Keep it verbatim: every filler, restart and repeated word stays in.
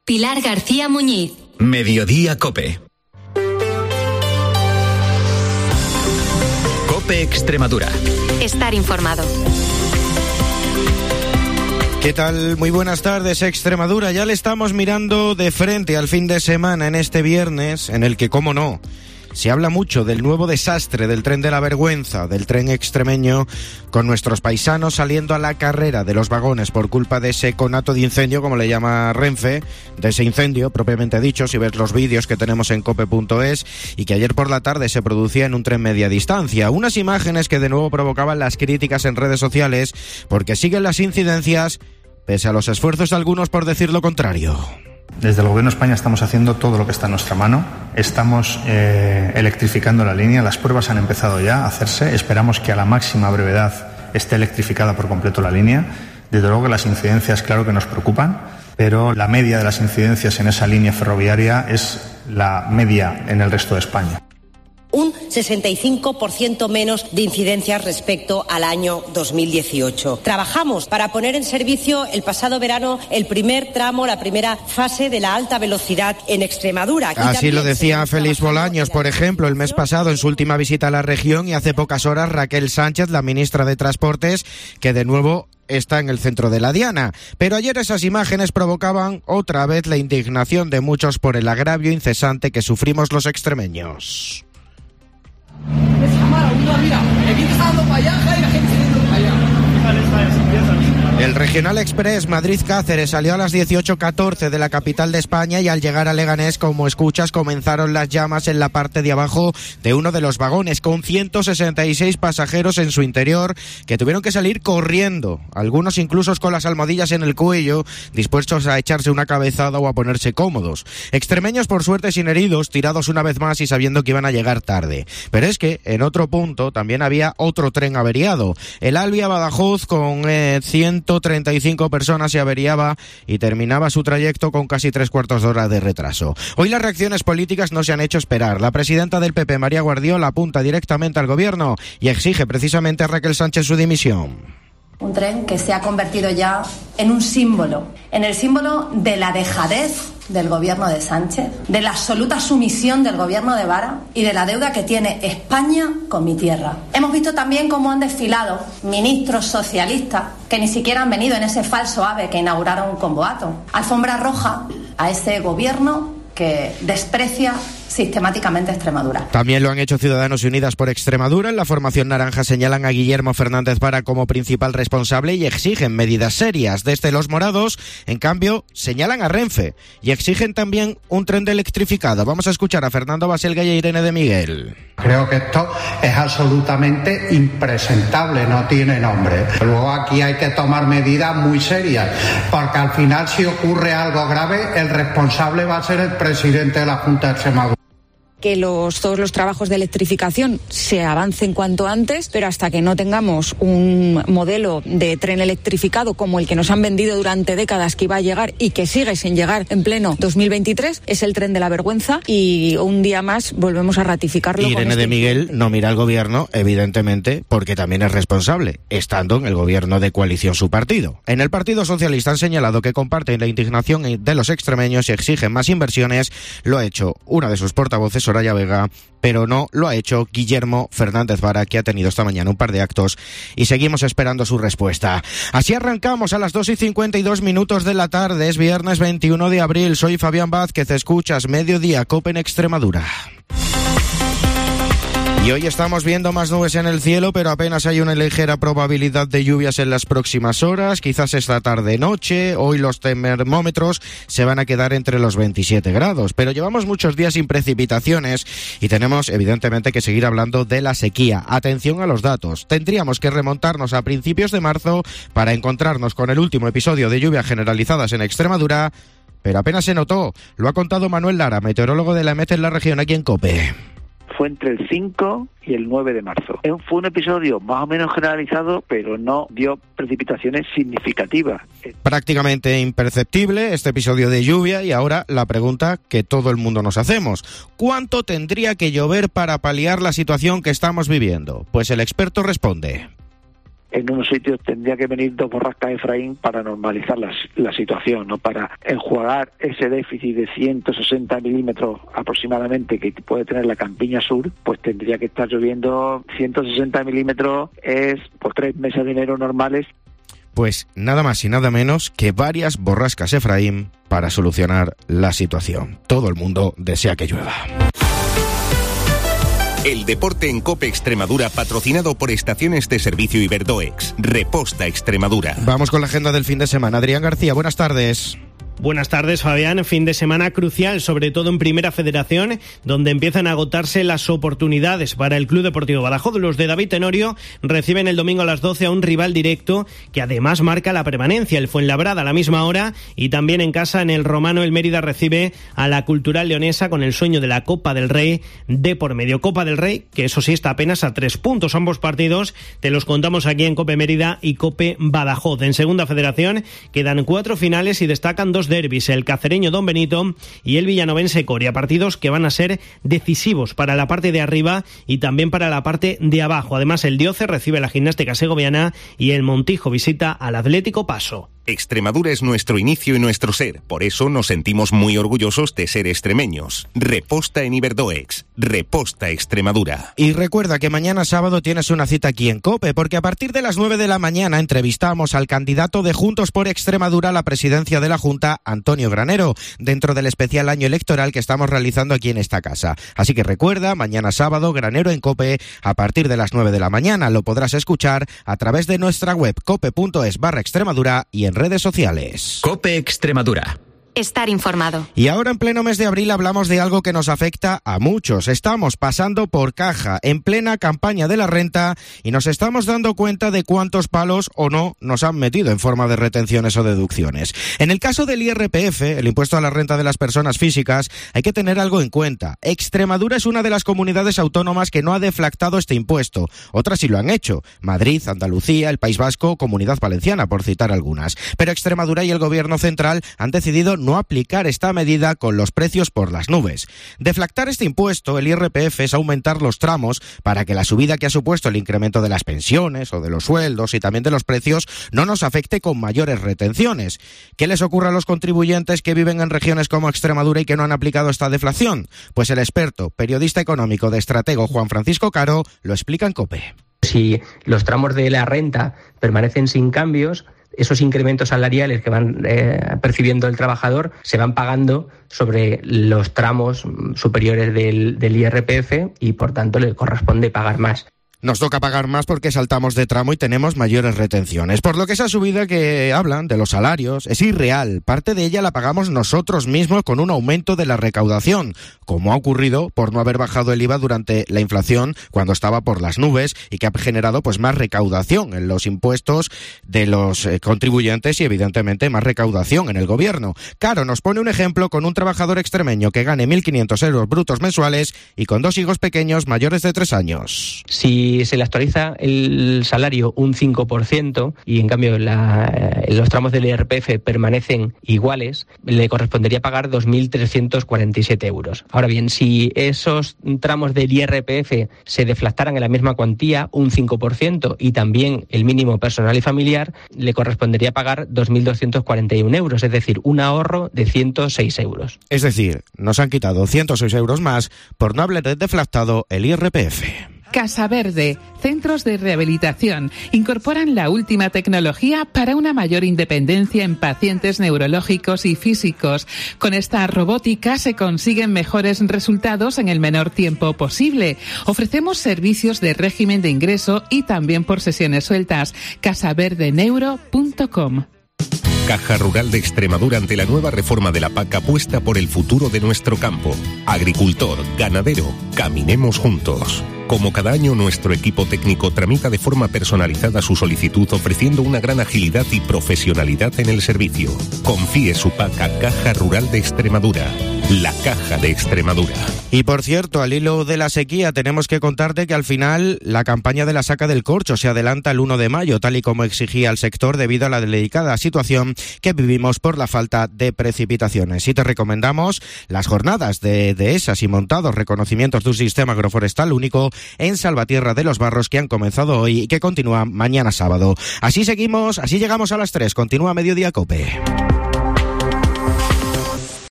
Pilar García Muñiz. Mediodía COPE. COPE Extremadura. Estar informado. ¿Qué tal? Muy buenas tardes, Extremadura. Ya le estamos mirando de frente al fin de semana en este viernes, en el que, cómo no, se habla mucho del nuevo desastre del tren de la vergüenza, del tren extremeño, con nuestros paisanos saliendo a la carrera de los vagones por culpa de ese conato de incendio, como le llama Renfe, de ese incendio propiamente dicho, si ves los vídeos que tenemos en cope punto es, y que ayer por la tarde se producía en un tren media distancia. Unas imágenes que de nuevo provocaban las críticas en redes sociales, porque siguen las incidencias, pese a los esfuerzos de algunos por decir lo contrario. Desde el Gobierno de España estamos haciendo todo lo que está en nuestra mano. Estamos eh, electrificando la línea. Las pruebas han empezado ya a hacerse. Esperamos que a la máxima brevedad esté electrificada por completo la línea. Desde luego que las incidencias, claro que nos preocupan, pero la media de las incidencias en esa línea ferroviaria es la media en el resto de España. Un sesenta y cinco por ciento menos de incidencias respecto al año dos mil dieciocho. Trabajamos para poner en servicio el pasado verano el primer tramo, la primera fase de la alta velocidad en Extremadura. Así lo decía Félix Bolaños, por ejemplo, el mes pasado en su última visita a la región, y hace pocas horas Raquel Sánchez, la ministra de Transportes, que de nuevo está en el centro de la diana. Pero ayer esas imágenes provocaban otra vez la indignación de muchos por el agravio incesante que sufrimos los extremeños. El Regional Express Madrid-Cáceres salió a las dieciocho catorce de la capital de España y al llegar a Leganés, como escuchas, comenzaron las llamas en la parte de abajo de uno de los vagones, con ciento sesenta y seis pasajeros en su interior que tuvieron que salir corriendo, algunos incluso con las almohadillas en el cuello, dispuestos a echarse una cabezada o a ponerse cómodos. Extremeños, por suerte, sin heridos, tirados una vez más y sabiendo que iban a llegar tarde. Pero es que en otro punto también había otro tren averiado. El Albia-Badajoz, con eh, ciento treinta y cinco personas, se averiaba y terminaba su trayecto con casi tres cuartos de hora de retraso. Hoy las reacciones políticas no se han hecho esperar. La presidenta del P P, María Guardiola, apunta directamente al gobierno y exige precisamente a Raquel Sánchez su dimisión. Un tren que se ha convertido ya en un símbolo, en el símbolo de la dejadez del gobierno de Sánchez, de la absoluta sumisión del gobierno de Vara y de la deuda que tiene España con mi tierra. Hemos visto también cómo han desfilado ministros socialistas que ni siquiera han venido en ese falso ave que inauguraron con boato. Alfombra roja a ese gobierno que desprecia sistemáticamente Extremadura. También lo han hecho Ciudadanos y Unidas por Extremadura. En la formación naranja señalan a Guillermo Fernández Vara como principal responsable y exigen medidas serias. Desde los morados, en cambio, señalan a Renfe y exigen también un tren de electrificado. Vamos a escuchar a Fernando Baselga y a Irene de Miguel. Creo que esto es absolutamente impresentable, no tiene nombre. Luego aquí hay que tomar medidas muy serias, porque al final, si ocurre algo grave, el responsable va a ser el presidente de la Junta de Extremadura. Que los, todos los trabajos de electrificación se avancen cuanto antes, pero hasta que no tengamos un modelo de tren electrificado como el que nos han vendido durante décadas que iba a llegar y que sigue sin llegar en pleno dos mil veintitrés, es el tren de la vergüenza, y un día más volvemos a ratificarlo. Irene con este de Miguel no mira al gobierno, evidentemente, porque también es responsable, estando en el gobierno de coalición su partido. En el Partido Socialista han señalado que comparten la indignación de los extremeños y exigen más inversiones. Lo ha hecho una de sus portavoces, Soraya Vega, pero no lo ha hecho Guillermo Fernández Vara, que ha tenido esta mañana un par de actos y seguimos esperando su respuesta. Así arrancamos a las dos y cincuenta y dos minutos de la tarde. Es viernes veintiuno de abril. Soy Fabián Vázquez. Escuchas Mediodía COPE en Extremadura. Y hoy estamos viendo más nubes en el cielo, pero apenas hay una ligera probabilidad de lluvias en las próximas horas, quizás esta tarde-noche. Hoy los termómetros se van a quedar entre los veintisiete grados, pero llevamos muchos días sin precipitaciones y tenemos evidentemente que seguir hablando de la sequía. Atención a los datos. Tendríamos que remontarnos a principios de marzo para encontrarnos con el último episodio de lluvias generalizadas en Extremadura, pero apenas se notó. Lo ha contado Manuel Lara, meteorólogo de la E M E T en la región, aquí en COPE. Fue entre el cinco y el nueve de marzo. Fue un episodio más o menos generalizado, pero no dio precipitaciones significativas. Prácticamente imperceptible este episodio de lluvia, y ahora la pregunta que todo el mundo nos hacemos: ¿cuánto tendría que llover para paliar la situación que estamos viviendo? Pues el experto responde. en unos sitios tendría que venir dos borrascas Efraín para normalizar la, la situación, ¿no? Para enjuagar ese déficit de ciento sesenta milímetros aproximadamente que puede tener la Campiña Sur, pues tendría que estar lloviendo ciento sesenta milímetros es por tres meses de enero normales. Pues nada más y nada menos que varias borrascas Efraín para solucionar la situación. Todo el mundo desea que llueva. El deporte en COPE Extremadura, patrocinado por Estaciones de Servicio Iberdoex. Reposta Extremadura. Vamos con la agenda del fin de semana. Adrián García, buenas tardes. Buenas tardes, Fabián. Fin de semana crucial, sobre todo en Primera Federación, donde empiezan a agotarse las oportunidades para el Club Deportivo Badajoz. Los de David Tenorio reciben el domingo a las doce a un rival directo que además marca la permanencia, el Fuenlabrada, a la misma hora, y también en casa, en el Romano, el Mérida recibe a la Cultural Leonesa con el sueño de la Copa del Rey de por medio. Copa del Rey, que eso sí está apenas a tres puntos. Ambos partidos te los contamos aquí en COPE Mérida y COPE Badajoz. En Segunda Federación quedan cuatro finales y destacan dos derbis, el cacereño Don Benito y el villanovense Coria, partidos que van a ser decisivos para la parte de arriba y también para la parte de abajo. Además, el Dioce recibe a la Gimnástica Segoviana y el Montijo visita al Atlético Paso. Extremadura es nuestro inicio y nuestro ser, por eso nos sentimos muy orgullosos de ser extremeños. Reposta en Iberdoex, Reposta Extremadura. Y recuerda que mañana sábado tienes una cita aquí en COPE, porque a partir de las nueve de la mañana entrevistamos al candidato de Juntos por Extremadura a la presidencia de la Junta, Antonio Granero, dentro del especial año electoral que estamos realizando aquí en esta casa. Así que recuerda, mañana sábado, Granero en COPE, a partir de las nueve de la mañana. Lo podrás escuchar a través de nuestra web cope.es barra Extremadura y en redes sociales. COPE Extremadura. Estar informado. Y ahora en pleno mes de abril hablamos de algo que nos afecta a muchos. Estamos pasando por caja en plena campaña de la renta y nos estamos dando cuenta de cuántos palos o no nos han metido en forma de retenciones o deducciones. En el caso del I R P F, el impuesto a la renta de las personas físicas, hay que tener algo en cuenta. Extremadura es una de las comunidades autónomas que no ha deflactado este impuesto. Otras sí lo han hecho. Madrid, Andalucía, el País Vasco, Comunidad Valenciana, por citar algunas. Pero Extremadura y el Gobierno central han decidido no aplicar esta medida con los precios por las nubes. Deflactar este impuesto, el I R P F, es aumentar los tramos para que la subida que ha supuesto el incremento de las pensiones o de los sueldos y también de los precios no nos afecte con mayores retenciones. ¿Qué les ocurre a los contribuyentes que viven en regiones como Extremadura y que no han aplicado esta deflación? Pues el experto, periodista económico de Estratego, Juan Francisco Caro, lo explica en COPE. Si los tramos de la renta permanecen sin cambios, esos incrementos salariales que van eh, percibiendo el trabajador se van pagando sobre los tramos superiores del, del I R P F y por tanto le corresponde pagar más. Nos toca pagar más porque saltamos de tramo y tenemos mayores retenciones. Por lo que esa subida que hablan de los salarios es irreal. Parte de ella la pagamos nosotros mismos con un aumento de la recaudación, como ha ocurrido por no haber bajado el I V A durante la inflación cuando estaba por las nubes y que ha generado pues más recaudación en los impuestos de los eh, contribuyentes y evidentemente más recaudación en el gobierno. Caro nos pone un ejemplo con un trabajador extremeño que gane mil quinientos euros brutos mensuales y con dos hijos pequeños mayores de tres años. Sí. Si se le actualiza el salario un cinco por ciento y en cambio la, los tramos del I R P F permanecen iguales, le correspondería pagar dos mil trescientos cuarenta y siete euros. Ahora bien, si esos tramos del I R P F se deflactaran en la misma cuantía, un cinco por ciento, y también el mínimo personal y familiar, le correspondería pagar dos mil doscientos cuarenta y uno euros, es decir, un ahorro de ciento seis euros. Es decir, nos han quitado ciento seis euros más por no haber deflactado el I R P F. Casa Verde, centros de rehabilitación, incorporan la última tecnología para una mayor independencia en pacientes neurológicos y físicos. Con esta robótica se consiguen mejores resultados en el menor tiempo posible. Ofrecemos servicios de régimen de ingreso y también por sesiones sueltas. casa verde neuro punto com. Caja Rural de Extremadura ante la nueva reforma de la P A C apuesta por el futuro de nuestro campo. Agricultor, ganadero, caminemos juntos. Como cada año, nuestro equipo técnico tramita de forma personalizada su solicitud ofreciendo una gran agilidad y profesionalidad en el servicio. Confíe su P A C a Caja Rural de Extremadura. La Caja de Extremadura. Y por cierto, al hilo de la sequía, tenemos que contarte que al final la campaña de la saca del corcho se adelanta el uno de mayo, tal y como exigía el sector debido a la delicada situación que vivimos por la falta de precipitaciones. Y te recomendamos las jornadas de dehesas y montados reconocimientos de un sistema agroforestal único en Salvatierra de los Barros, que han comenzado hoy y que continúan mañana sábado. Así seguimos, así llegamos a las tres. Continúa Mediodía COPE.